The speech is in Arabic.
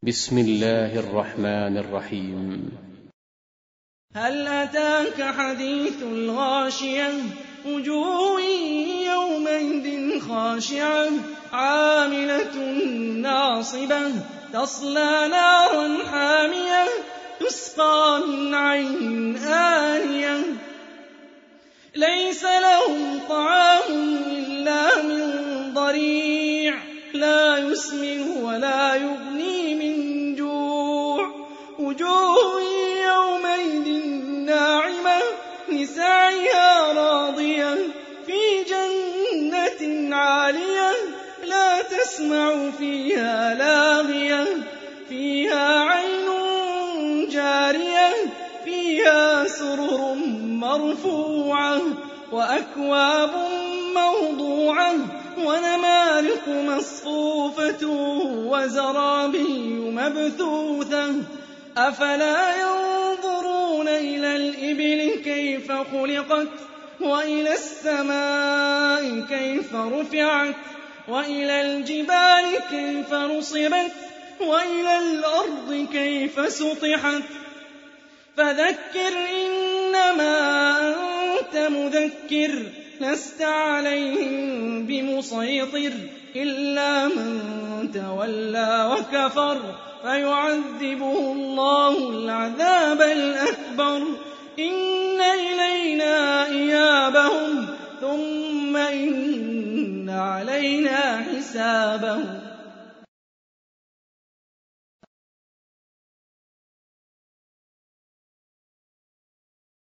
بسم الله الرحمن الرحيم. هل أتاك حديث الغاشية وجوه يومئذ خاشعة عاملة ناصبة تصلى نارا حامية تسقى من عين آنية ليس لهم طعام إلا من ضريع لا يسمن ولا يغني من جوع وجوه يومئذ ناعمة لسعيها راضية في جنة عالية لا تسمع فيها لاغية فيها عين جارية فيها سرر مرفوعة وأكواب موضوعة ونمارق مصفوفة وزرابي مبثوثة أفلا ينظرون إلى الإبل كيف خلقت وإلى السماء كيف رفعت وإلى الجبال كيف نصبت وإلى الأرض كيف سطحت فذكر إنما أنت مذكر لست عليهم بمسيطر إلا من تولى وكفر فيعذبه الله العذاب الأكبر إن إلينا إيابهم ثم إن علينا حسابهم